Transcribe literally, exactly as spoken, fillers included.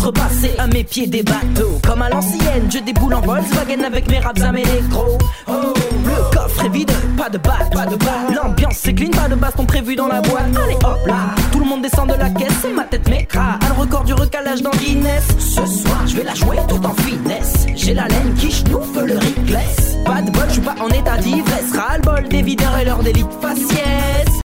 contrepassé à mes pieds des bateaux. Comme à l'ancienne, je déboule en Volkswagen avec mes raps à mes négros. Oh, le coffre est vide, pas de batte, pas de batte. L'ambiance c'est clean, pas de baston prévu dans la boîte. Allez hop là, tout le monde descend de la caisse, c'est ma tête m'écrase. Un record du recalage dans Guinness. Ce soir, je vais la jouer tout en finesse. J'ai la laine qui schnouffe le Rickless. Pas de bol, je suis pas en état d'ivresse. Ras le bol des videurs et leur délit faciès.